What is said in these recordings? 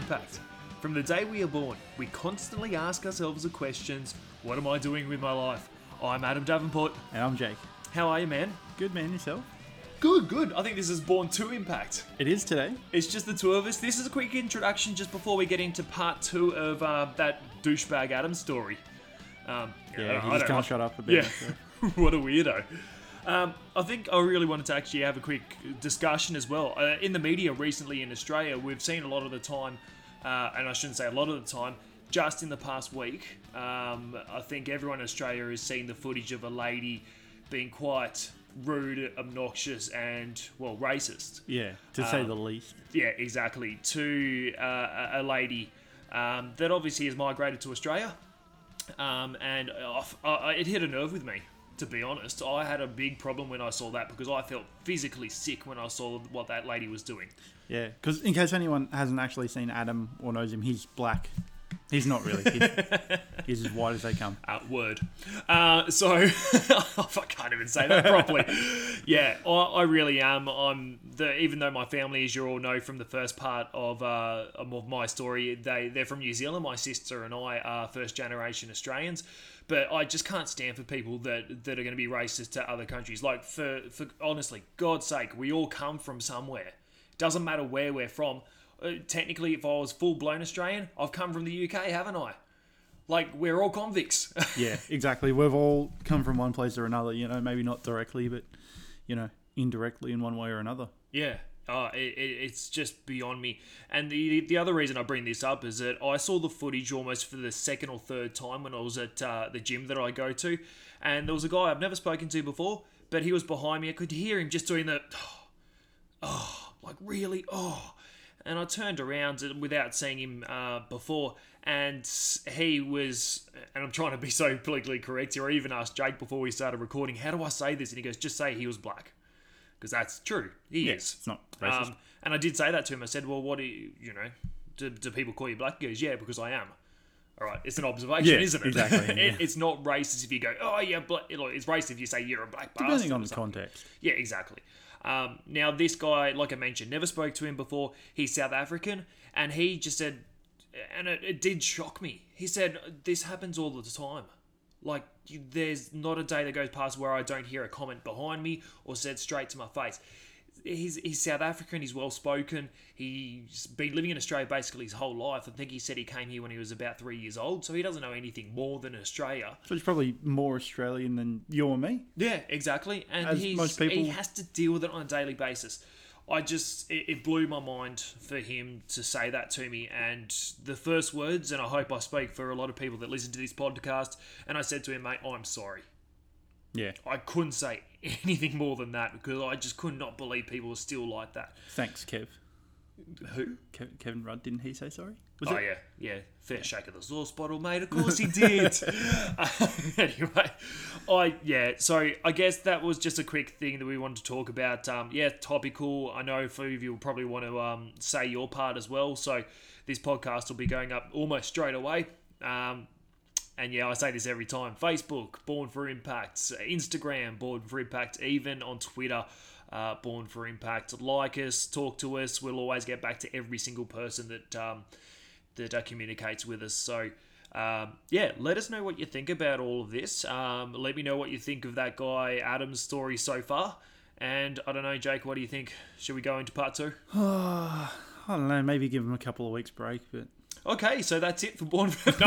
Impact. From the day we are born, we constantly ask ourselves the questions, what am I doing with my life? I'm Adam Davenport. And I'm Jake. How are you, man? Good, man. Yourself? Good. I think this is Born to Impact. It is today. It's just the two of us. This is a quick introduction just before we get into part two of that douchebag Adam story. He just can't shut up a bit. Yeah, So. what a weirdo. I think I really wanted to actually have a quick discussion as well. In the media recently in Australia, we've seen a lot of the time, and I shouldn't say a lot of the time, just in the past week, I think everyone in Australia has seen the footage of a lady being quite rude, obnoxious, and, well, racist. Yeah, to say the least. Yeah, exactly. To a lady that obviously has migrated to Australia. And it hit a nerve with me, to be honest. I had a big problem when I saw that because I felt physically sick when I saw what that lady was doing. Yeah, because in case anyone hasn't actually seen Adam or knows him, he's black. He's not really. He's as white as they come. Word. So, I can't even say that properly. Yeah, I really am. Even though my family, as you all know from the first part of my story, they're from New Zealand. My sister and I are first generation Australians. But I just can't stand for people that are going to be racist to other countries. Like, for honestly, God's sake, we all come from somewhere. Doesn't matter where we're from. Technically, if I was full-blown Australian, I've come from the UK, haven't I? Like, we're all convicts. Yeah, exactly. We've all come from one place or another, maybe not directly, but, indirectly in one way or another. Yeah. It's just beyond me. And the other reason I bring this up is that I saw the footage almost for the second or third time when I was at the gym that I go to. And there was a guy I've never spoken to before, but he was behind me. I could hear him just doing the, like, really, And I turned around without seeing him before, and he was, and I'm trying to be so politically correct here, I even asked Jake before we started recording, how do I say this? And he goes, just say he was black. Because that's true. He is. It's not racist. And I did say that to him. I said, well, what do you, do people call you black? He goes, yeah, because I am. All right, it's an observation, isn't it? Exactly. Yeah. It's not racist if you go, oh, yeah, it's racist if you say you're a black bastard. Depending on the context. Yeah, exactly. Now, this guy, like I mentioned, never spoke to him before. He's South African, and he just said, and it did shock me. He said, this happens all the time. Like, there's not a day that goes past where I don't hear a comment behind me or said straight to my face. He's South African, he's well-spoken, he's been living in Australia basically his whole life. I think he said he came here when he was about 3 years old, so he doesn't know anything more than Australia. So he's probably more Australian than you or me. Yeah, exactly. And most people... he has to deal with it on a daily basis. It blew my mind for him to say that to me. And the first words, and I hope I speak for a lot of people that listen to this podcast, and I said to him, mate, I'm sorry. Yeah. I couldn't say anything more than that because I just could not believe people were still like that. Thanks, Kev. Who? Kevin Rudd, didn't he say sorry? Yeah. Fair shake of the sauce bottle, mate. Of course he did. Anyway, so I guess that was just a quick thing that we wanted to talk about. Topical. I know a few of you will probably want to say your part as well. So this podcast will be going up almost straight away. And yeah, I say this every time. Facebook, Born for Impact. Instagram, Born for Impact. Even on Twitter, Born for Impact. Like us, talk to us. We'll always get back to every single person that communicates with us. So, let us know what you think about all of this. Let me know what you think of that guy Adam's story so far. And I don't know, Jake, what do you think? Should we go into part two? I don't know. Maybe give him a couple of weeks break, but... Okay, so that's it for Born for...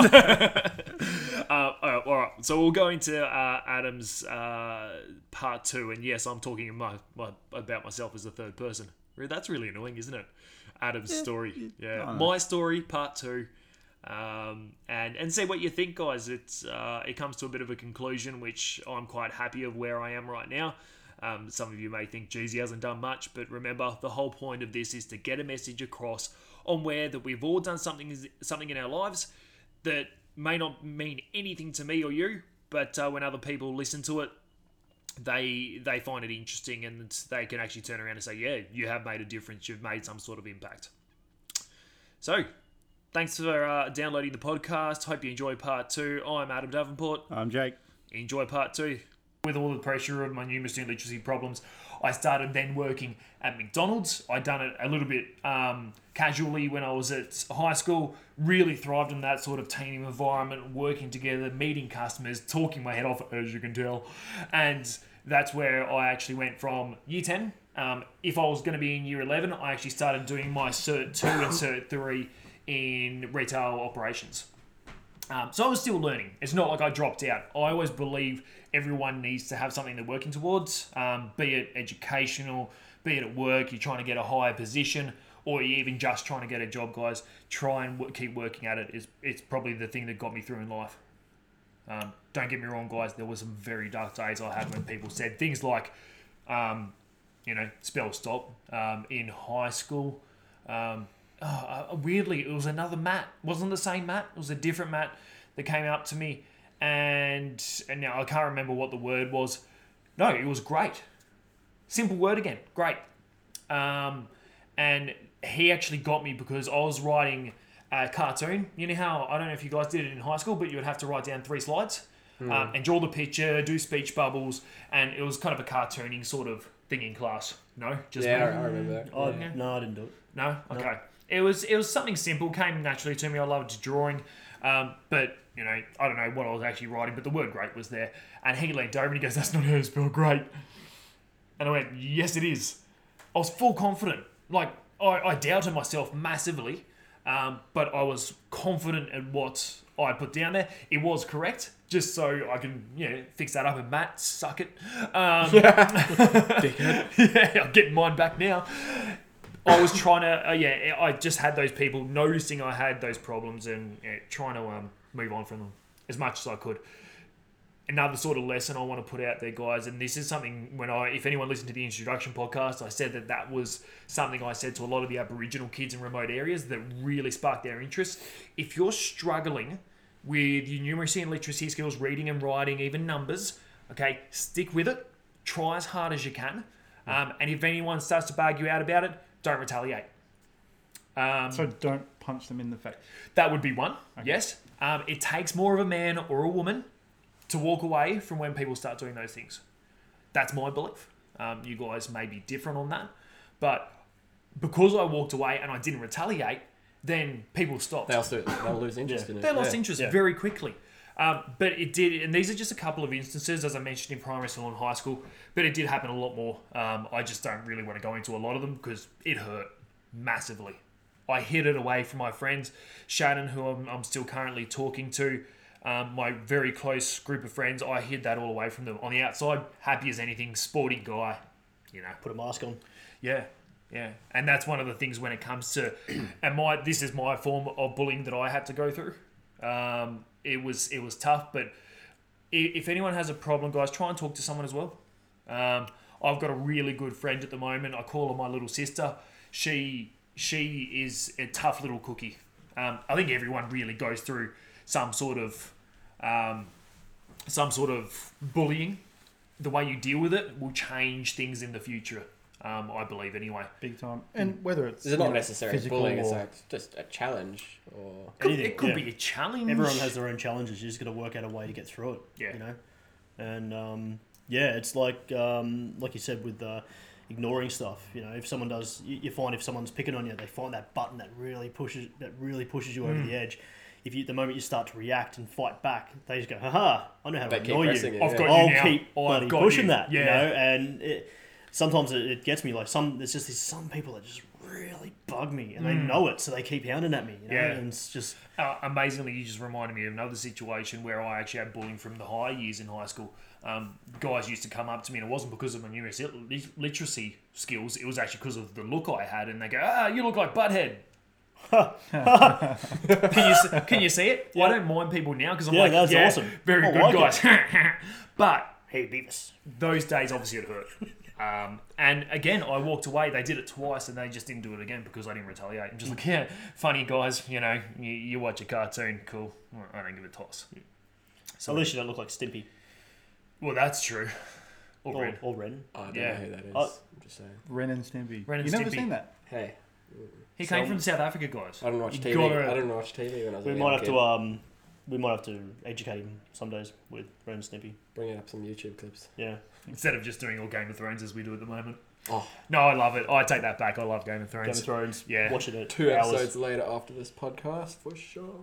all right, so we'll go into Adam's part two. And yes, I'm talking about myself as the third person. That's really annoying, isn't it? Adam's story. Yeah, my story, part two. And see what you think, guys. It comes to a bit of a conclusion, which I'm quite happy of where I am right now. Some of you may think, geez, he hasn't done much. But remember, the whole point of this is to get a message across on where that we've all done something in our lives that may not mean anything to me or you, but when other people listen to it, they find it interesting and they can actually turn around and say, yeah, you have made a difference, you've made some sort of impact. So, thanks for downloading the podcast. Hope you enjoy part two. I'm Adam Davenport. I'm Jake. Enjoy part two. with all the pressure of my numeracy and literacy problems, I started then working at McDonald's. I'd done it a little bit casually when I was at high school, really thrived in that sort of team environment, working together, meeting customers, talking my head off, as you can tell. And that's where I actually went from year 10. If I was going to be in year 11, I actually started doing my Cert 2 and Cert 3 in retail operations. So I was still learning. It's not like I dropped out. I always believe everyone needs to have something they're working towards, be it educational, be it at work, you're trying to get a higher position, or you're even just trying to get a job, guys. Try and keep working at it. It's probably the thing that got me through in life. Don't get me wrong, guys. There were some very dark days I had when people said things like, spell stop in high school. Weirdly, it was another Matt. It wasn't the same Matt. It was a different Matt that came up to me, and now I can't remember what the word was. No, it was great. Simple word again. Great. And he actually got me because I was writing a cartoon. You know how, I don't know if you guys did it in high school, but you would have to write down 3 slides and draw the picture, do speech bubbles, and it was kind of a cartooning sort of thing in class. No? Just I remember that. No, I didn't do it. No? Okay. It was something simple, came naturally to me. I loved drawing. But, I don't know what I was actually writing, but the word great was there. And he leaned over and he goes, "That's not how you spell great." And I went, "Yes, it is." I was full confident. Like, I doubted myself massively, but I was confident in what I put down there. It was correct, just so I can, fix that up. And Matt, suck it. Yeah, I'm getting mine back now. I was trying to, I just had those people noticing I had those problems and trying to move on from them as much as I could. Another sort of lesson I want to put out there, guys, and this is something if anyone listened to the introduction podcast, I said that was something I said to a lot of the Aboriginal kids in remote areas that really sparked their interest. If you're struggling with your numeracy and literacy skills, reading and writing, even numbers, okay, stick with it. Try as hard as you can. And if anyone starts to bug you out about it, don't retaliate. So don't punch them in the face. That would be one, yes. It takes more of a man or a woman to walk away from when people start doing those things. That's my belief. You guys may be different on that. But because I walked away and I didn't retaliate, then people stopped. They'll lose interest in it. They lost interest very quickly. But it did, and these are just a couple of instances, as I mentioned, in primary school and high school, but it did happen a lot more. I just don't really want to go into a lot of them because it hurt massively. I hid it away from my friends. Shannon, who I'm still currently talking to, my very close group of friends, I hid that all away from them. On the outside, happy as anything, sporty guy, Put a mask on. Yeah. And that's one of the things when it comes to, this is my form of bullying that I had to go through. It was tough, but if anyone has a problem, guys, try and talk to someone as well. I've got a really good friend at the moment. I call her my little sister. She is a tough little cookie. I think everyone really goes through some sort of bullying. The way you deal with it will change things in the future. I believe anyway. Big time. And whether it's not necessarily bullying, it's or... like just a challenge or anything. It could be a challenge. Everyone has their own challenges. You just got to work out a way to get through it. Yeah. And it's like you said with ignoring stuff. If someone does, you find if someone's picking on you, they find that button that really pushes you over the edge. If the moment you start to react and fight back, they just go, "Haha, I know how to annoy you. I'll keep bloody pushing that." And sometimes it gets me. Like there's just some people that just really bug me, and they know it, so they keep hounding at me. And it's just amazingly, you just reminded me of another situation where I actually had bullying from the high years in high school. Guys used to come up to me, and it wasn't because of my numeracy literacy skills. It was actually because of the look I had, and they go, "You look like Butthead." Can you see it? I don't mind people now because I'm that's awesome. Very good, like guys. But hey, Beavis. Those days obviously it hurt. And again, I walked away. They did it twice, and they just didn't do it again because I didn't retaliate. I'm just like, funny guys. You watch a cartoon, cool. I don't give a toss. So at least you don't look like Stimpy. Well, that's true. Or Ren. I don't know who that is. I'm just saying. Ren and Stimpy. You've never seen that? Hey. He came from South Africa, guys. I don't watch TV. I don't watch TV when I was a We might have to We might have to educate him some days with Ren and Snippy. Bringing up some YouTube clips. Yeah. Instead of just doing all Game of Thrones as we do at the moment. Oh. No, I love it. I take that back. I love Game of Thrones. Game of Thrones. Yeah. Watch it at 2 hours. episodes later after this podcast, for sure.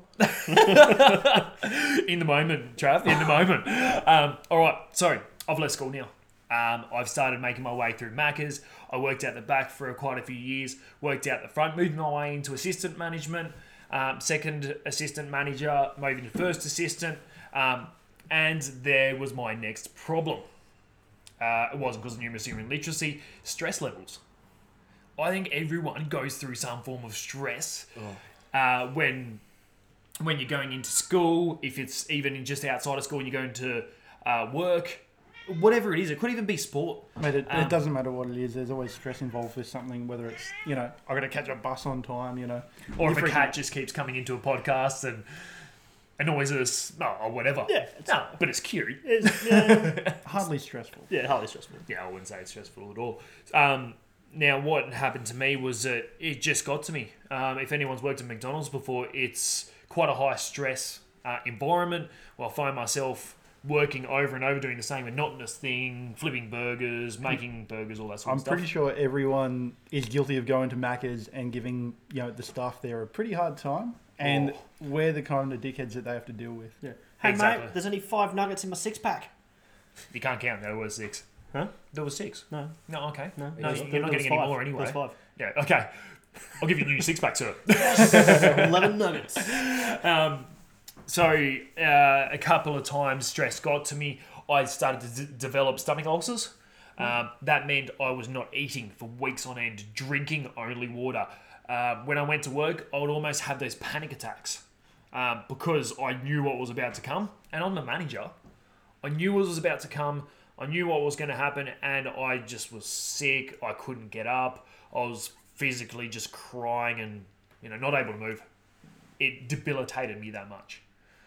In the moment, Trav. In the moment. All right. So I've left school now. I've started making my way through Macca's. I worked out the back for quite a few years. Worked out the front. Moved my way into assistant management. Second assistant manager. Moving to first assistant. And there was my next problem. It wasn't because of numeracy and literacy. Stress levels. I think everyone goes through some form of stress when you're going into school. If it's even just outside of school and you're going to work, whatever it is. It could even be sport. Mate, it doesn't matter what it is. There's always stress involved with something, whether it's, I got to catch a bus on time, Or if a cat just keeps coming into a podcast and annoys us, or whatever. Yeah. But it's cute. Hardly stressful. Yeah, hardly stressful. Yeah, I wouldn't say it's stressful at all. Now, what happened to me was that it just got to me. If anyone's worked at McDonald's before, it's quite a high stress environment. Well, I find myself working over and over, doing the same monotonous thing, flipping burgers, making burgers, all that sort of stuff. I'm pretty sure everyone is guilty of going to Macca's and giving the staff there a pretty hard time. And we're the kind of dickheads that they have to deal with. Yeah. Hey, Exactly. mate, there's only 5 nuggets in my 6-pack. You can't count. There was 6. Huh? There was 6. No. No, okay. No, No, there you're not was getting any 5. more anyway. There's 5. Yeah, okay. I'll give you a new 6-pack, sir. 11 nuggets. So a couple of times stress got to me. I started to develop stomach ulcers. That meant I was not eating for weeks on end, drinking only water. When I went to work, I would almost have those panic attacks because I knew what was about to come. And I'm the manager. I knew what was about to come. I knew what was going to happen. And I just was sick. I couldn't get up. I was physically just crying and not able to move. It debilitated me that much.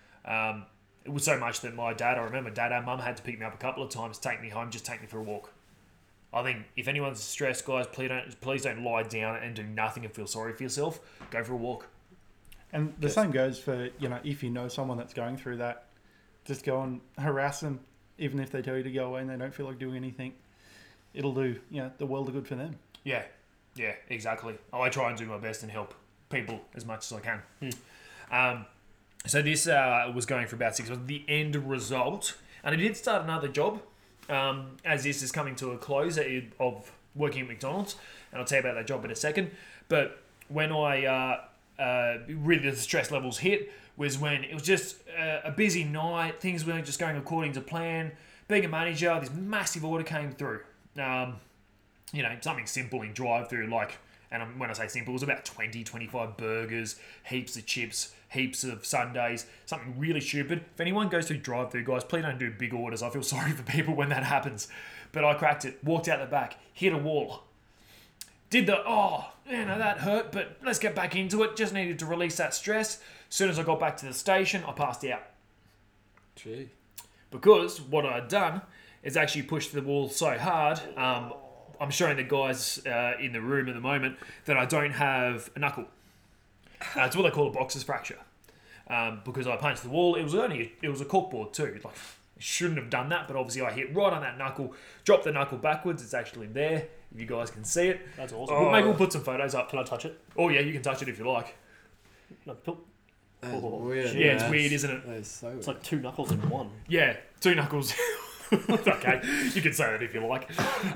It was so much that I remember Dad and Mum had to pick me up a couple of times, take me home, just take me for a walk. I think if anyone's stressed, guys, please don't lie down and do nothing and feel sorry for yourself. Go for a walk. And the same goes for, if you know someone that's going through that, just go and harass them, even if they tell you to go away and they don't feel like doing anything. It'll do, the world of good for them. Yeah, exactly. I try and do my best and help people as much as I can. So this was going for about 6 months. The end result, and I did start another job, as this is coming to a close of working at McDonald's, and I'll tell you about that job in a second. But when I really the stress levels hit was when it was just a busy night. Things weren't just going according to plan. Being a manager, this massive order came through. Something simple in drive-through, and when I say simple, it was about 20, 25 burgers, heaps of chips, heaps of sundaes, something really stupid. If anyone goes through drive-through, guys, please don't do big orders. I feel sorry for people when that happens. But I cracked it, walked out the back, hit a wall. Did that hurt, but let's get back into it. Just needed to release that stress. As soon as I got back to the station, I passed out. Gee. Because what I had done is actually pushed the wall so hard, I'm showing the guys in the room at the moment that I don't have a knuckle. It's what they call a boxer's fracture. Because I punched the wall. It was a corkboard too. I shouldn't have done that, but obviously I hit right on that knuckle, dropped the knuckle backwards. It's actually there, if you guys can see it. That's awesome. Maybe we'll put some photos up. Can I touch it? Oh yeah, you can touch it if you like. No, That's weird. Yeah, it's weird, isn't it? That is so weird. it's like 2 knuckles in one. Yeah, 2 knuckles. Okay, you can say that if you like.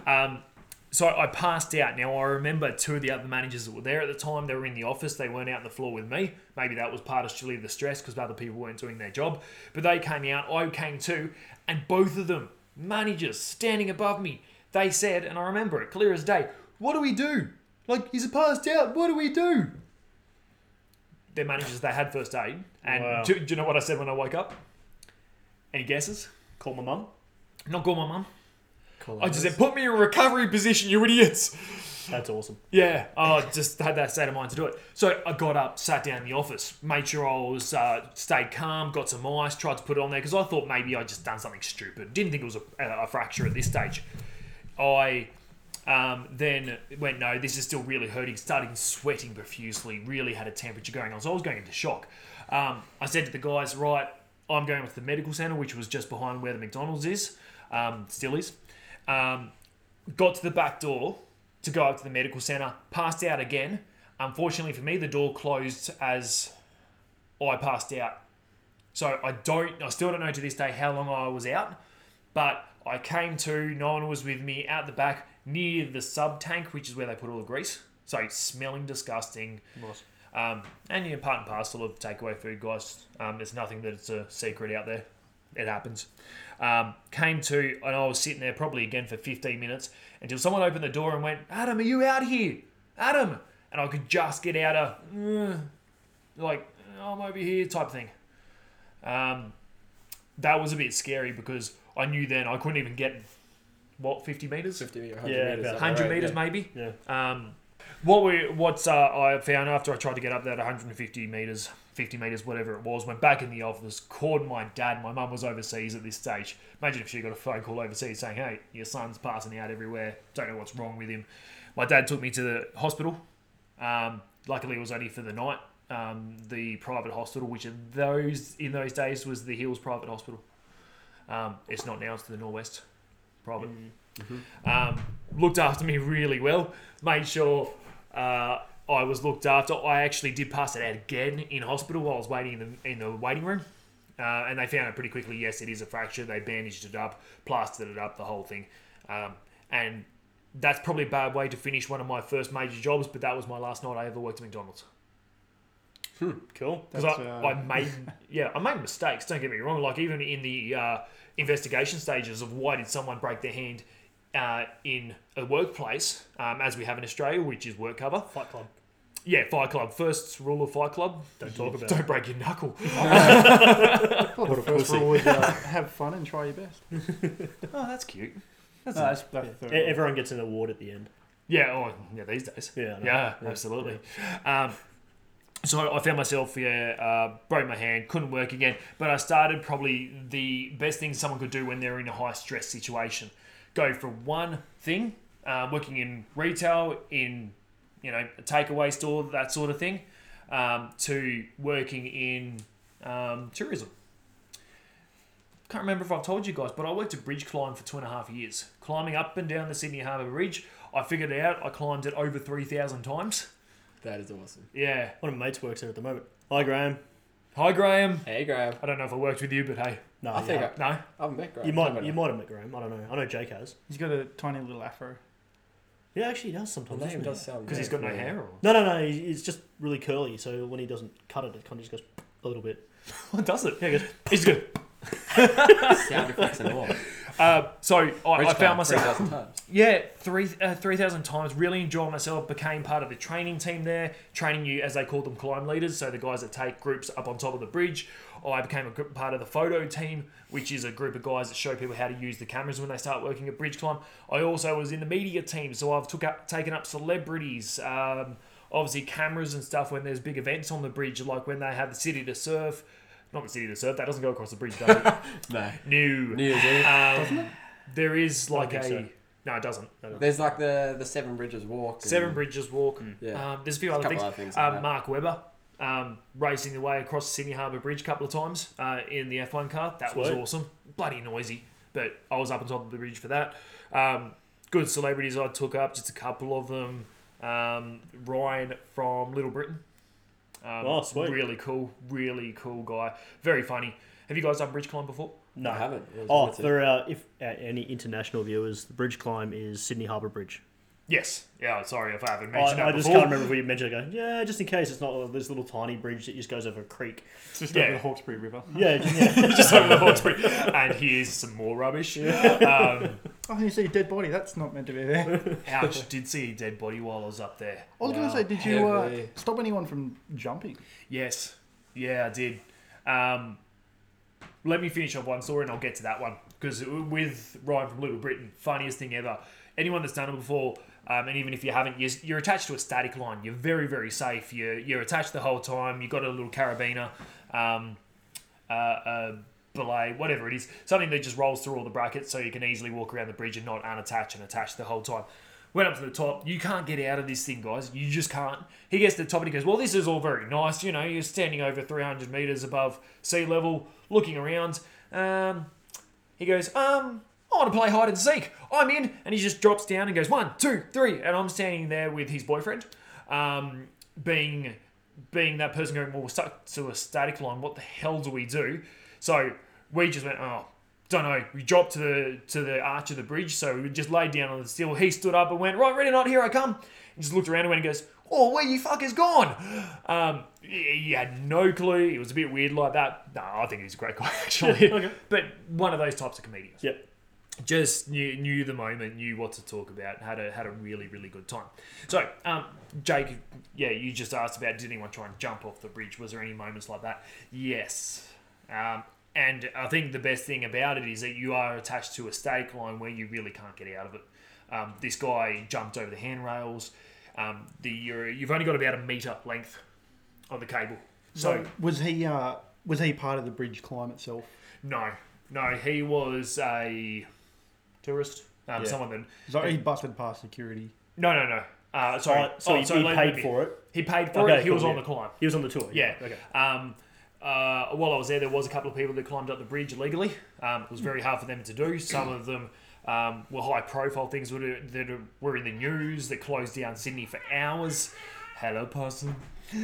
So I passed out. Now, I remember 2 of the other managers that were there at the time. They were in the office. They weren't out on the floor with me. Maybe that was partially the stress because other people weren't doing their job. But they came out. I came too. And both of them, managers, standing above me, they said, and I remember it clear as day, "What do we do? He's passed out. What do we do?" They're managers. They had first aid. And Wow. do you know what I said when I woke up? Any guesses? Call my mum. Not call my mum. Cool. I just said, "Put me in a recovery position, you idiots." That's awesome. Yeah, I just had that state of mind to do it. So I got up, sat down in the office, made sure I was stayed calm, got some ice, tried to put it on there because I thought maybe I'd just done something stupid. Didn't think it was a fracture at this stage. I then went, no, this is still really hurting. Started sweating profusely. Really had a temperature going on, so I was going into shock. I said to the guys, right, I'm going with the medical centre, which was just behind where the McDonald's is, still is. Got to the back door to go up to the medical centre, passed out again. Unfortunately for me, the door closed as I passed out. So I still don't know to this day how long I was out, but I came to, no one was with me, out the back near the sub tank, which is where they put all the grease. So it's smelling disgusting. Nice. And you're part and parcel of takeaway food, guys. There's nothing that's a secret out there. It happens. Came to, and I was sitting there probably again for 15 minutes until someone opened the door and went, Adam, are you out here? Adam! And I could just get out of, like, I'm over here type thing. That was a bit scary because I knew then I couldn't even get, 50 metres? 50 or 100 Yeah, meters. about 100 metres maybe. Yeah. What I found after I tried to get up there at 150 metres, 50 metres, whatever it was, went back in the office, called my dad. My mum was overseas at this stage. Imagine if she got a phone call overseas saying, hey, your son's passing out everywhere. Don't know what's wrong with him. My dad took me to the hospital. Luckily, it was only for the night. The private hospital, which in those days was the Hills Private Hospital. It's not now, it's the Norwest Private. Looked after me really well. Made sure I was looked after. I actually did pass it out again in hospital while I was waiting in the waiting room. And they found it pretty quickly. Yes, it is a fracture. They bandaged it up, plastered it up, the whole thing. And that's probably a bad way to finish one of my first major jobs, but that was my last night I ever worked at McDonald's. Cool. Because I made mistakes, don't get me wrong. Like even in the investigation stages of why did someone break their hand in a workplace, as we have in Australia, which is work cover. Fight Club. Yeah, Fight Club. First rule of Fight Club, don't talk about don't break your knuckle. What a first rule is have fun and try your best. Oh, that's cute. That's the third rule. Everyone gets an award at the end. Yeah, these days. Yeah, I know. Yeah, absolutely. So I found myself, broke my hand, couldn't work again. But I started probably the best thing someone could do when they're in a high stress situation. Go from one thing, working in retail, in a takeaway store, that sort of thing, to working in tourism. Can't remember if I've told you guys, but I worked at Bridge Climb for 2.5 years. Climbing up and down the Sydney Harbour Bridge. I figured it out. I climbed it over 3,000 times. That is awesome. Yeah. One of my mates works there at the moment. Hi, Graham. Hi, Graham. Hey, Graham. I don't know if I worked with you, but hey. No, I think No? I haven't met Graham. you might have met Graham. I don't know. I know Jake has. He's got a tiny little afro. Yeah, actually, he does The sometimes. name doesn't does he? sound Because he's got no hair? Or... No. It's just really curly. So when he doesn't cut it, it kind of just goes a little bit. What does it? Yeah, it goes. It's good. sound effects and all. So I found myself... 3,000 times. Yeah, 3,000 times. Really enjoyed myself. Became part of the training team there. Training you, as they call them, climb leaders. So the guys that take groups up on top of the bridge. I became a part of the photo team, which is a group of guys that show people how to use the cameras when they start working at Bridge Climb. I also was in the media team. So I've taken up celebrities, obviously cameras and stuff when there's big events on the bridge, like when they have the City to Surf. Not the City to Surf. That doesn't go across the bridge, does it? No. No. New Year's Eve. Doesn't it? There is like think a... so. No, it doesn't. No. There's like the Seven Bridges walk. Seven Bridges walk. Yeah. There's a few other couple things. other things like that. Mark Webber racing the way across the Sydney Harbour Bridge a couple of times in the F1 car. That was Sweet. awesome. Bloody noisy, but I was up on top of the bridge for that. Good celebrities I took up, just a couple of them. Ryan from Little Britain. Oh, sweet. Really cool guy. Very funny. Have you guys done Bridge Climb before? No. I haven't. It was Oh, wanted to. for if any international viewers, the Bridge Climb is Sydney Harbour Bridge. Yes. Yeah, sorry if I haven't mentioned that I just before. can't remember if we mentioned it. Yeah, just in case it's not this little tiny bridge that just goes over a creek. It's just Yeah. over the Hawkesbury River. Yeah. Just over the Hawkesbury. And here's some more rubbish. Oh, you see a dead body. That's not meant to be there. Ouch, did see a dead body while I was up there. I was going Wow, to say, did you heavy. stop anyone from jumping? Yes. Yeah, I did. Let me finish off one story and I'll get to that one. Because with Ryan from Little Britain, funniest thing ever. Anyone that's done it before, and even if you haven't, you're attached to a static line. You're very, very safe. You're attached the whole time. You've got a little carabiner, belay, whatever it is. Something that just rolls through all the brackets so you can easily walk around the bridge and not unattach and attach the whole time. Went up to the top. You can't get out of this thing, guys. You just can't. He gets to the top and he goes, well, this is all very nice. You know, you're standing over 300 metres above sea level, looking around. He goes, I want to play hide and seek. I'm in. And he just drops down and goes, 1, 2, 3. And I'm standing there with his boyfriend, being that person going, well, we're stuck to a static line. What the hell do we do? So we just went, don't know. We dropped to the arch of the bridge, so we just laid down on the steel. He stood up and went, right, ready or not, here I come. He just looked around and went and goes, oh, where you fuckers gone? He had no clue. It was a bit weird like that. No, I think he's a great guy, actually. Okay. But one of those types of comedians. Yep. Just knew the moment, knew what to talk about, had a really, really good time. So, Jake, you just asked about, did anyone try and jump off the bridge? Was there any moments like that? Yes. And I think the best thing about it is that you are attached to a stake line where you really can't get out of it. This guy jumped over the handrails. You've only got about a metre length on the cable. So was he part of the bridge climb itself? No, he was a tourist. Someone that... So he busted past security? No. Sorry. He paid for it? He paid for it. He was on the climb. He was on the tour? Yeah. Okay. While I was there was a couple of people that climbed up the bridge illegally. It was very hard for them to do. Some of them were high-profile things that were in the news, that closed down Sydney for hours. Hello, person.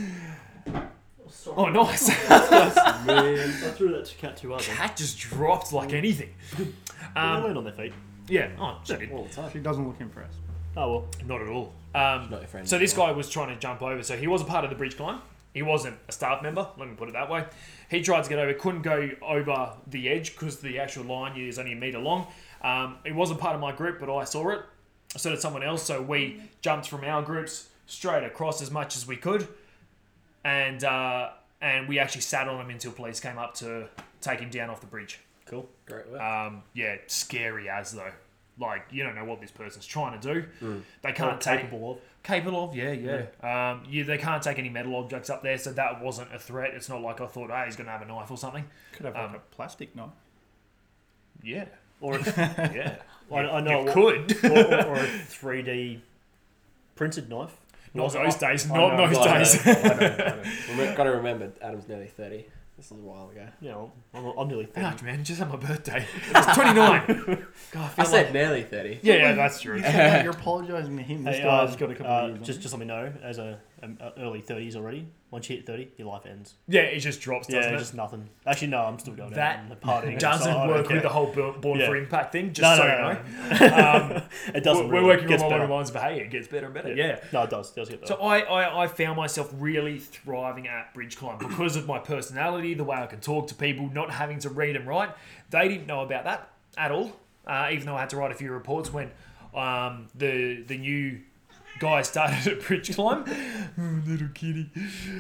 Oh, nice. I threw that cat to others. Cat just dropped like anything. They land on their feet. Yeah. Oh, she did. All the time. She doesn't look impressed. Oh, well. Not at all. Not your friend. So this guy was trying to jump over. So he was a part of the bridge climb. He wasn't a staff member, let me put it that way. He tried to get over, couldn't go over the edge because the actual line is only a metre long. It wasn't part of my group, but I saw it. So did someone else. So we jumped from our groups straight across as much as we could. And we actually sat on him until police came up to take him down off the bridge. Cool. Great work. Scary as though. Like, you don't know what this person's trying to do. They Or can't take... capable of. Yeah. They can't take any metal objects up there, so that wasn't a threat. It's not like I thought, he's going to have a knife or something. Could have like a plastic knife. Yeah. Or Yeah. I know you could. or a 3D printed knife. Not those days. I Not know. those days. I know. Got to remember, Adam's nearly 30. This is a while ago. Yeah, I'm nearly 30. Ouch, man. Just had my birthday. It was 29. God, I said nearly 30. Yeah, that's true. You're apologising to him. This guy's got a couple of years. Just let me know, as a early 30s already. Once you hit 30, your life ends. Yeah, it just drops, doesn't it? Just nothing. Actually, no, I'm still going That out and partying. doesn't so I don't work care. with the whole Born Yeah. for Impact thing, just No, so no, you know. It doesn't. We're really. working Gets on better. the lines of, hey, it gets better and better. Yeah. No, it does. It does get better. So I found myself really thriving at bridge climb because of my personality, the way I can talk to people, not having to read and write. They didn't know about that at all, even though I had to write a few reports when the new guy started at bridge climb. Little kitty.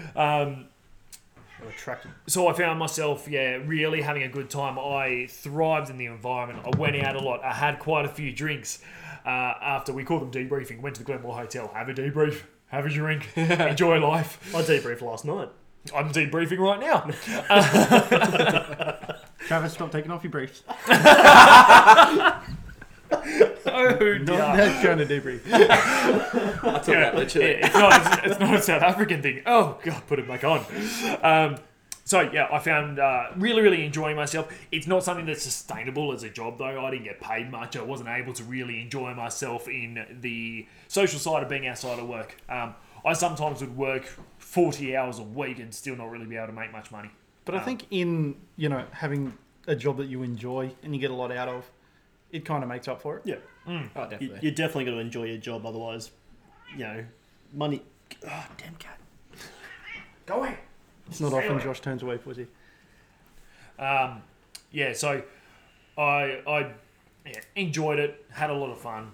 Attracted. So I found myself, really having a good time. I thrived in the environment. I went out a lot. I had quite a few drinks after we called them debriefing. Went to the Glenmore Hotel, have a debrief, have a drink, enjoy life. I debriefed last night. I'm debriefing right now. Travis, stop taking off your briefs. Oh, Not trying to debrief. I took that literally. It's not a South African thing. Oh, God, put it back on. I found really, really enjoying myself. It's not something that's sustainable as a job, though. I didn't get paid much. I wasn't able to really enjoy myself in the social side of being outside of work. I sometimes would work 40 hours a week and still not really be able to make much money. But I think in, having a job that you enjoy and you get a lot out of, it kind of makes up for it. Yeah. Oh, definitely. You're definitely going to enjoy your job, otherwise, money. Oh, damn cat. Go away. It's not often Josh turns away pussy. So I enjoyed it, had a lot of fun.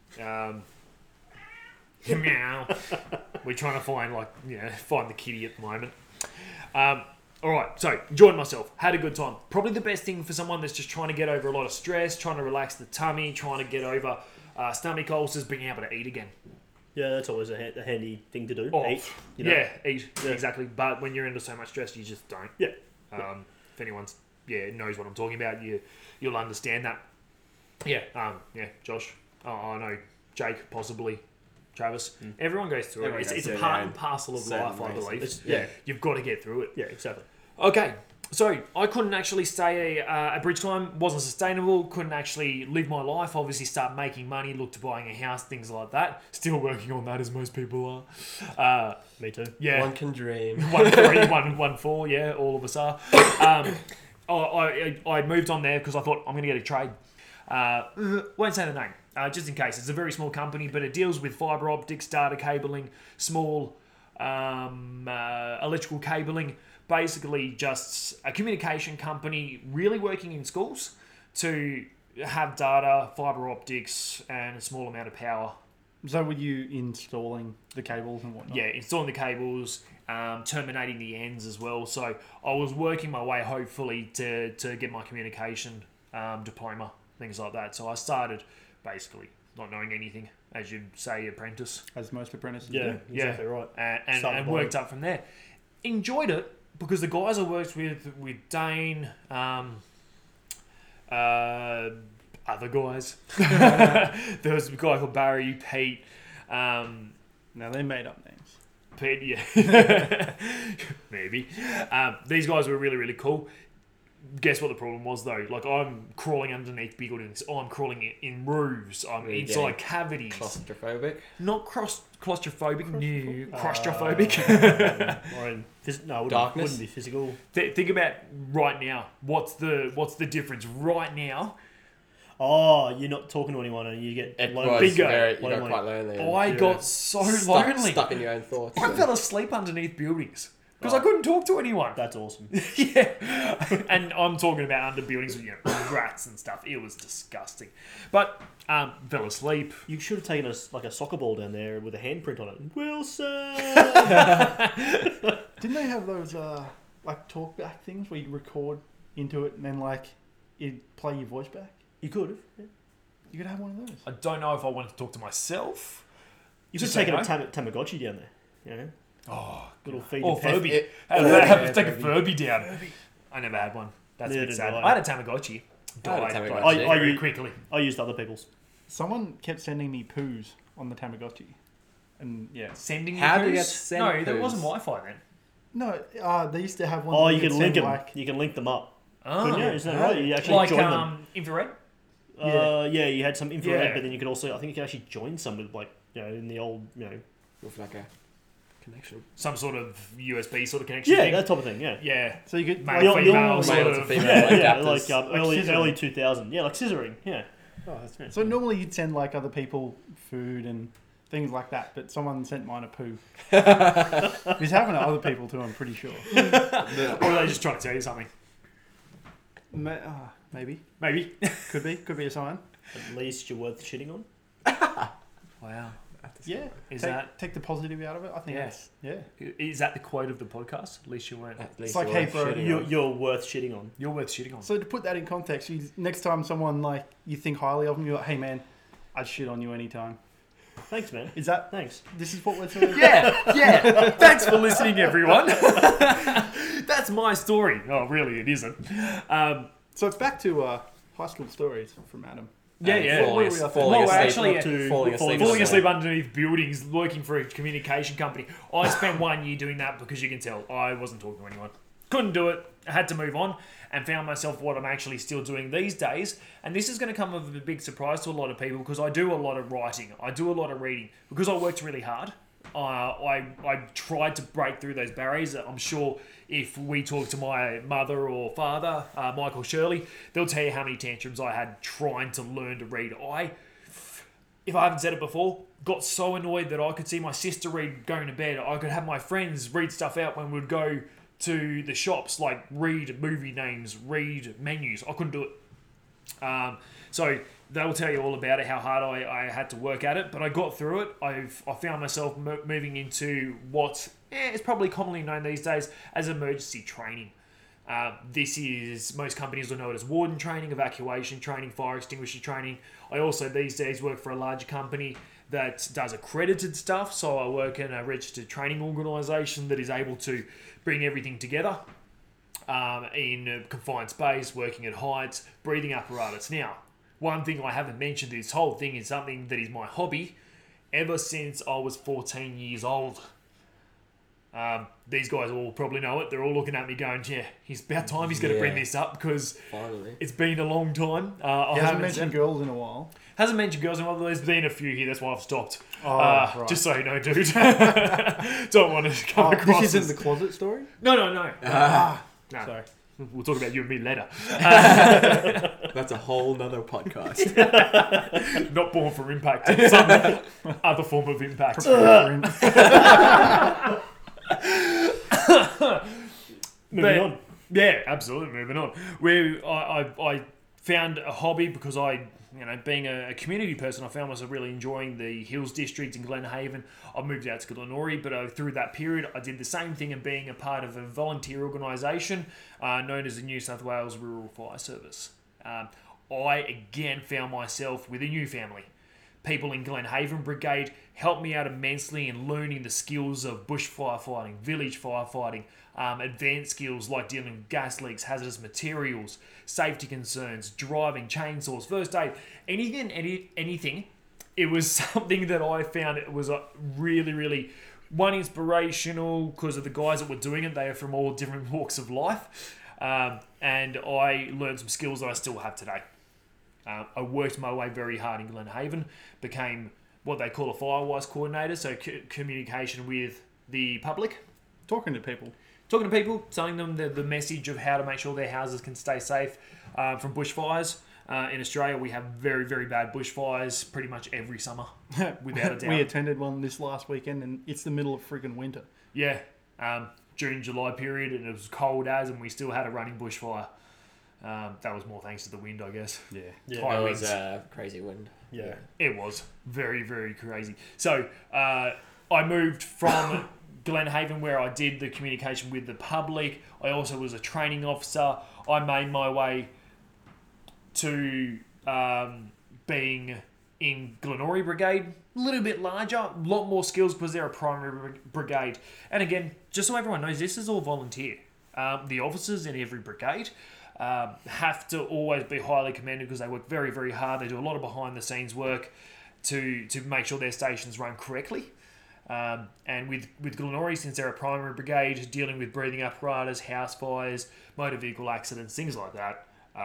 Meow. We're trying to find the kitty at the moment. All right, so enjoyed myself, had a good time. Probably the best thing for someone that's just trying to get over a lot of stress, trying to relax the tummy, trying to get over stomach ulcers, being able to eat again. Yeah, that's always a handy thing to do. Eat. Eat. Yeah. Exactly. But when you're under so much stress, you just don't. Yeah. If anyone's knows what I'm talking about, you'll understand that. Yeah. Josh. Oh, I know Jake, possibly Travis. Everyone goes through Everyone it. goes It's a through part their and parcel of certain life, I ways. believe. Yeah. You've got to get through it. Yeah, exactly. Okay, so I couldn't actually stay at Bridgetime. Wasn't sustainable. Couldn't actually live my life. Obviously, start making money. Look to buying a house, things like that. Still working on that, as most people are. Me too. Yeah, One can dream. 1-3, 1-4. Yeah, all of us are. I moved on there because I thought I'm going to get a trade. Won't say the name, just in case. It's a very small company, but it deals with fibre optics, data cabling, small electrical cabling. Basically, just a communication company really working in schools to have data, fibre optics, and a small amount of power. So were you installing the cables and whatnot? Yeah, installing the cables, terminating the ends as well. So I was working my way, hopefully, to get my communication diploma, things like that. So I started basically not knowing anything, as you'd say, apprentice. As most apprentices Yeah, do. exactly right. And worked up from there. Enjoyed it because the guys I worked with Dane, other guys. There was a guy called Barry, Pete. Now they made up names. Pete, yeah. Maybe. These guys were really, really cool. Guess what the problem was, though? Like, I'm crawling underneath buildings. I'm crawling in roofs. I'm Really inside cavities. Claustrophobic. Not claustrophobic. No. Claustrophobic. Darkness? Wouldn't be physical. Think about right now. What's the difference right now? Oh, you're not talking to anyone and you get It lonely. was Bingo. very, you got Lonely. quite lonely. and I got so lonely. Stuck in your own thoughts. I fell asleep underneath buildings because I couldn't talk to anyone. That's awesome. Yeah, and I'm talking about under buildings with rats and stuff. It was disgusting, but fell asleep. You should have taken a soccer ball down there with a handprint on it. Wilson! Didn't they have those like talkback things where you record into it and then like you play your voice back? You could have. Yeah. You could have one of those. I don't know if I wanted to talk to myself. You could Just have taken say a no. Tamagotchi down there. You know? Oh, Little feed or your pet. Furby. Yeah, Have to take a Furby. Furby down. I never had one. That's a Neither bit did sad. I. I had a Tamagotchi. I had a Died Tamagotchi. very I- quickly. I used other people's. Someone kept sending me poos on the Tamagotchi. And yeah. Sending How you do you poos? get sent No, there poos? wasn't Wi-Fi then. No, they used to have one. Oh, that you could can link send, them. like, You can link them up. Oh, Couldn't you? Isn't that right? You actually like join them. infrared. Yeah, you had some infrared, Yeah. but then you could also, I think you could actually join some with in the old, With like a connection. Some sort of USB sort of connection. yeah, thing. that type of thing. Yeah. Yeah. So you could Male, You'll- female, you'll- sort Male of. to female. Yeah, adapters. like scissoring. early 2000. Yeah, like scissoring. Yeah. Oh, that's So normally you'd send like other people food and things like that, but someone sent mine a poo. It's happened to other people too, I'm pretty sure. Or are they just trying to tell you something? Maybe. Maybe. Could be a sign. At least you're worth shitting on. Wow. Yeah. Is take the positive out of it? I think Yeah. yeah. Is that the quote of the podcast? At least you weren't. At least like, you're hey, worth bro, shitting on. You're worth shitting on. You're worth shitting on. So to put that in context, next time someone like you think highly of them, you're like, hey man, I'd shit on you anytime. Thanks, man. Is that Thanks. this is what we're saying? Yeah. Thanks for listening, everyone. That's my story. Oh, really? It isn't. So back to high school stories from Adam. Yeah. Falling, What were we up to? falling Well, asleep. actually, not to falling asleep. Falling asleep underneath buildings, working for a communication company. I spent 1 year doing that because you can tell I wasn't talking to anyone. Couldn't do it. I had to move on and found myself what I'm actually still doing these days. And this is going to come as a big surprise to a lot of people because I do a lot of writing. I do a lot of reading. Because I worked really hard, I tried to break through those barriers. I'm sure if we talk to my mother or father, Michael Shirley, they'll tell you how many tantrums I had trying to learn to read. If I haven't said it before, got so annoyed that I could see my sister read going to bed. I could have my friends read stuff out when we'd go to the shops, like read movie names, read menus. I couldn't do it. So they'll tell you all about it, how hard I had to work at it, but I got through it. I found myself moving into what is probably commonly known these days as emergency training. This is, most companies will know it as warden training, evacuation training, fire extinguisher training. I also these days work for a larger company that does accredited stuff. So I work in a registered training organisation that is able to bring everything together in a confined space, working at heights, breathing apparatus. Now, one thing I haven't mentioned, this whole thing is something that is my hobby ever since I was 14 years old. These guys all probably know it. They're all looking at me going, yeah, it's about time he's going to bring this up because Finally. it's been a long time. He hasn't mentioned girls in a while. Hasn't mentioned girls, and there's been a few here. That's why I've stopped. Right. Just so you know, dude. Don't want to come across. This isn't as... the closet story? No. No. Sorry. We'll talk about you and me later. That's a whole nother podcast. Not born for impact. Some other form of impact. Moving on. Yeah, absolutely. Moving on. Where I found a hobby because being a community person, I found myself really enjoying the Hills District in Glenhaven. I moved out to Glenorrey, but through that period, I did the same thing and being a part of a volunteer organisation known as the New South Wales Rural Fire Service. I again found myself with a new family. People in Glenhaven Brigade helped me out immensely in learning the skills of bush firefighting, village firefighting, advanced skills like dealing with gas leaks, hazardous materials, safety concerns, driving, chainsaws, first aid, anything. It was something that I found it was really, really, inspirational because of the guys that were doing it. They are from all different walks of life. And I learned some skills that I still have today. I worked my way very hard in Glenhaven, became what they call a Firewise coordinator, so communication with the public. Talking to people, telling them the message of how to make sure their houses can stay safe from bushfires. In Australia, we have very, very bad bushfires pretty much every summer, without a doubt. We attended one this last weekend, and it's the middle of friggin' winter. Yeah, June, July period, and it was cold as, and we still had a running bushfire. That was more thanks to the wind, I guess. Yeah. That was crazy wind. Yeah, it was very, very crazy. So I moved from Glenhaven, where I did the communication with the public. I also was a training officer. I made my way to being in Glenorrey Brigade, a little bit larger, a lot more skills because they're a primary brigade. And again, just so everyone knows, this is all volunteer. The officers in every brigade have to always be highly commended because they work very, very hard. They do a lot of behind-the-scenes work to make sure their stations run correctly. And with Glenorrey, since they're a primary brigade, dealing with breathing apparatus, house fires, motor vehicle accidents, things like that,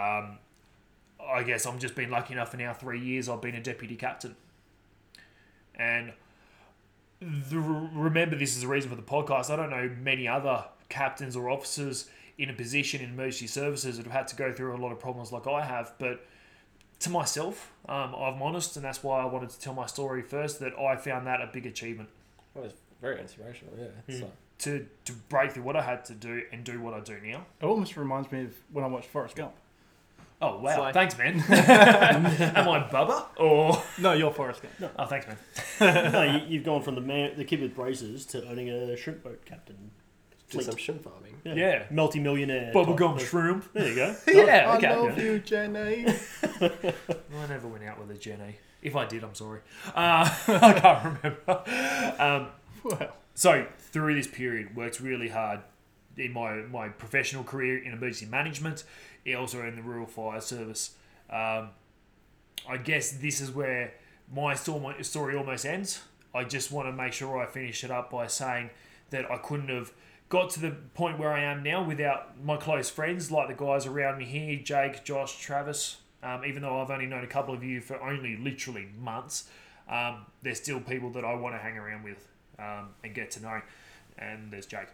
I guess I've just been lucky enough for now 3 years I've been a deputy captain. And remember, this is the reason for the podcast. I don't know many other captains or officers in a position in emergency services that have had to go through a lot of problems like I have, but to myself, I'm honest, and that's why I wanted to tell my story first, that I found that a big achievement. Well, it's very inspirational, yeah. So. To break through what I had to do and do what I do now. It almost reminds me of when I watched Forrest Gump. Oh, wow. Like... Thanks, man. Am I Bubba? Or... No, you're Forrest Gump. No. Oh, thanks, man. No, you've gone from the kid with braces to owning a shrimp boat captain. Do some shrimp farming. Yeah. Multi-millionaire. Bubblegum shrimp. There you go. Yeah, okay. I love you, Jenny. I never went out with a Jenny. If I did, I'm sorry. I can't remember. Well. So, through this period, worked really hard in my professional career in emergency management, also in the Rural Fire Service. I guess this is where my story almost ends. I just want to make sure I finish it up by saying that I couldn't have got to the point where I am now without my close friends, like the guys around me here, Jake, Josh, Travis. Even though I've only known a couple of you for only literally months, there's still people that I want to hang around with and get to know. And there's Jake.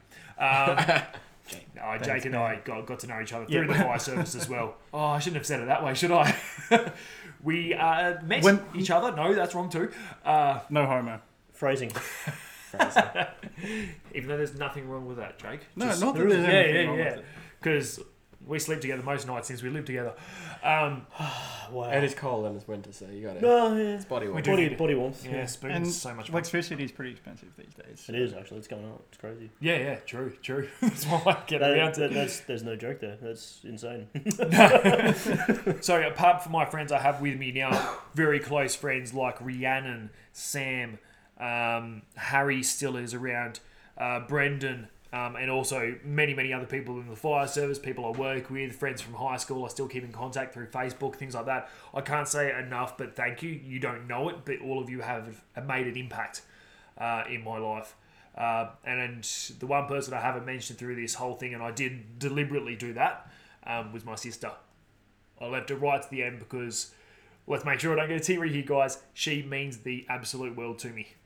Jake and I got to know each other through the fire service as well. Oh, I shouldn't have said it that way, should I? We met each other. No, that's wrong too. No homo. Phrasing. Even though there's nothing wrong with that, Jake. No, not that there's anything wrong with it. Because we sleep together most nights since we live together. Wow. And it's cold and it's winter, so you got to... No, yeah. It's body warmth. Body warmth. Yeah, spoon's so much fun. Electricity is pretty expensive these days. It is, actually. It's going up. It's crazy. Yeah, true. That's why I get around to it. There's no joke there. That's insane. So, apart from my friends I have with me now, very close friends like Rhiannon, Sam, Harry still is around, Brendan, and also many other people in the fire service, people I work with, friends from high school. I still keep in contact through Facebook, things like that. I can't say it enough, but thank you. You don't know it, but all of you have made an impact in my life. And the one person I haven't mentioned through this whole thing, and I did deliberately do that, was my sister. I left her right to the end because, let's make sure I don't get a teary here, guys. She means the absolute world to me.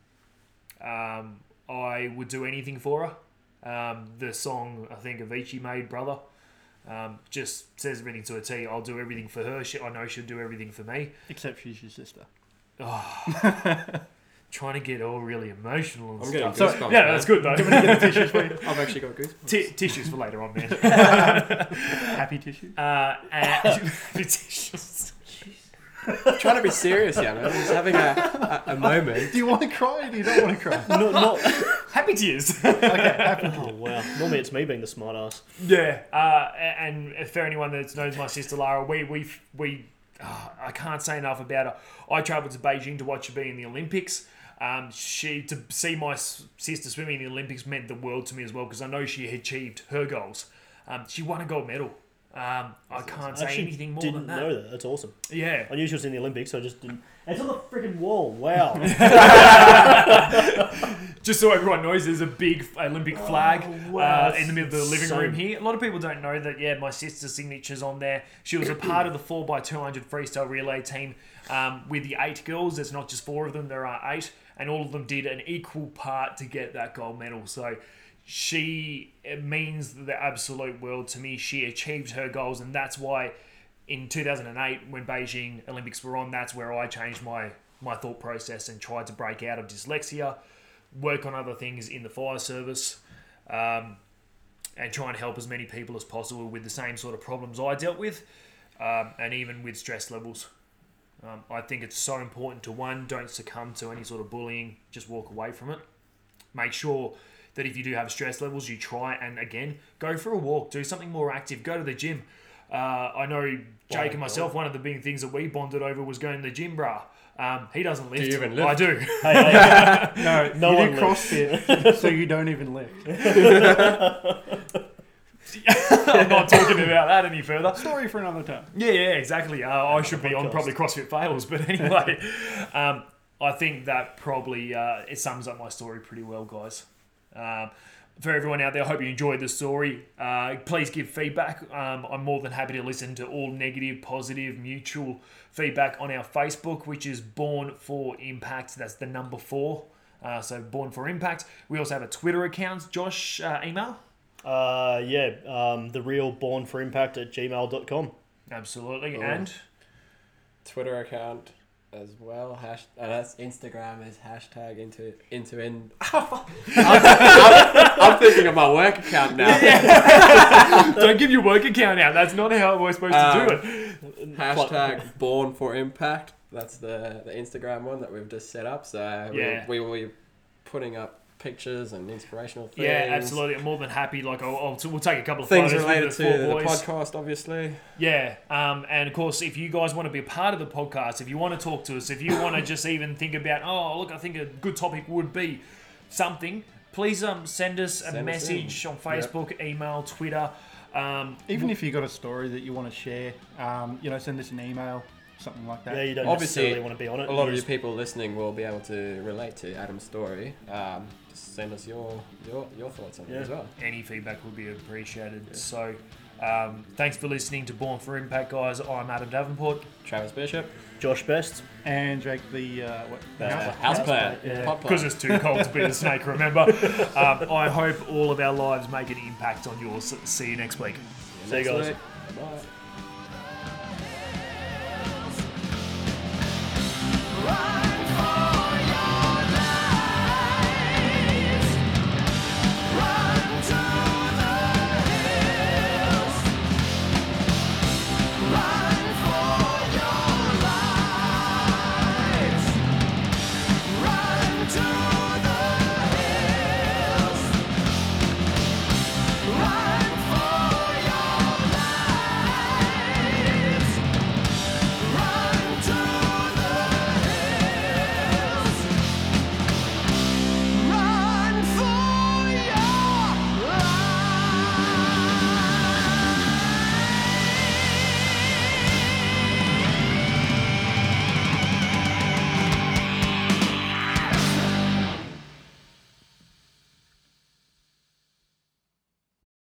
I would do anything for her. The song, I think, Avicii made, Brother, just says everything to a T. I'll do everything for her. I know she'll do everything for me. Except she's your sister. Trying to get all really emotional and I'm getting stuff. goosebumps, Yeah, man. that's good though. Tissues for you. I've actually got goosebumps. Tissues for later on, man. Happy tissue. Tissues. I'm trying to be serious here, man. I'm just having a moment. Do you want to cry or do you don't want to cry? Not Happy tears. Okay, happy tears. Oh wow! Normally it's me being the smart ass. Yeah, and for anyone that knows my sister Lara, we I can't say enough about her. I travelled to Beijing to watch her be in the Olympics. To see my sister swimming in the Olympics meant the world to me as well, because I know she achieved her goals. She won a gold medal. I can't say anything more than that. Didn't know that. That's awesome. Yeah. I knew she was in the Olympics, so I just didn't. It's on the freaking wall. Wow. Just so everyone knows, there's a big Olympic flag wow, in the middle of the living room insane. here. A lot of people don't know that, my sister's signature's on there. She was a part of the 4x200 freestyle relay team with the 8 girls. There's not just 4 of them, there are 8. And all of them did an equal part to get that gold medal. So it means the absolute world to me. She achieved her goals, and that's why in 2008, when Beijing Olympics were on, that's where I changed my thought process and tried to break out of dyslexia, work on other things in the fire service, and try and help as many people as possible with the same sort of problems I dealt with, and even with stress levels. I think it's so important to, one, don't succumb to any sort of bullying, just walk away from it. Make sure that if you do have stress levels, you try and, again, go for a walk, do something more active, go to the gym. I know Jake and myself, one of the big things that we bonded over was going to the gym, brah. He doesn't lift. Do you even lift? I do. No, No you one do CrossFit, so you don't even lift. I'm not talking about that any further. Story for another time. Yeah, exactly. I should be on probably CrossFit Fails, but anyway, I think that probably it sums up my story pretty well, guys. For everyone out there, I hope you enjoyed the story. Please give feedback. I'm more than happy to listen to all negative, positive, mutual feedback on our Facebook, which is Born for Impact. That's the number 4. So Born for Impact. We also have a Twitter account. Josh, email? The real born for impact at gmail.com. Absolutely. Cool. And Twitter account as well. That's Instagram is hashtag into in. I'm thinking of my work account now. don't give your work account out. That's not how we're supposed to do it. Hashtag Born for Impact. That's the Instagram one that we've just set up. So we will be putting up pictures and inspirational things. Yeah, absolutely. I'm more than happy. Like, we'll take a couple of Things photos related with to the 4 the boys. podcast, obviously. Yeah, and of course, if you guys want to be a part of the podcast, if you want to talk to us, if you want to just even think about, I think a good topic would be something, please send us a message on Facebook, email, Twitter. Even if you got a story that you want to share, send us an email, something like that. Yeah, you don't Obviously, necessarily want to be on it. A lot of you people listening will be able to relate to Adam's story. Just send us your thoughts on it as well. Any feedback would be appreciated. Yeah. So, thanks for listening to Born for Impact, guys. I'm Adam Davenport. Travis Bishop. Josh Best. And Jake, the houseplant. Yeah, because it's too cold to be a snake, remember. I hope all of our lives make an impact on yours. See you next week. See you guys. Bye.